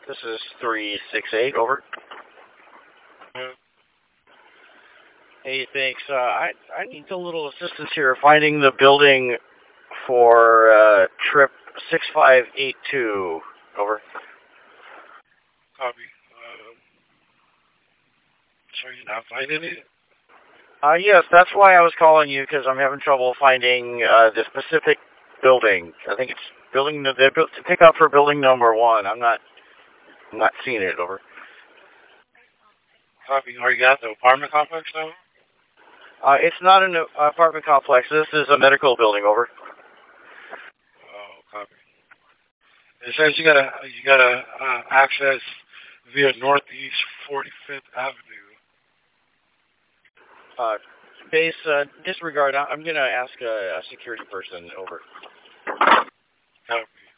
This is 368, over. Hey, thanks. I need a little assistance here finding the building for trip 6582, over. Copy. So you're not finding it? Yes, that's why I was calling you, because I'm having trouble finding the specific building. I think it's building, they're built to pick up for building number 1. I'm not seeing it, over. Copy. Are you at the apartment complex now? It's not an apartment complex. This is a medical building, over. Oh, copy. It says you gotta access via Northeast 45th Avenue. Base, disregard. I'm going to ask a security person, over. Copy.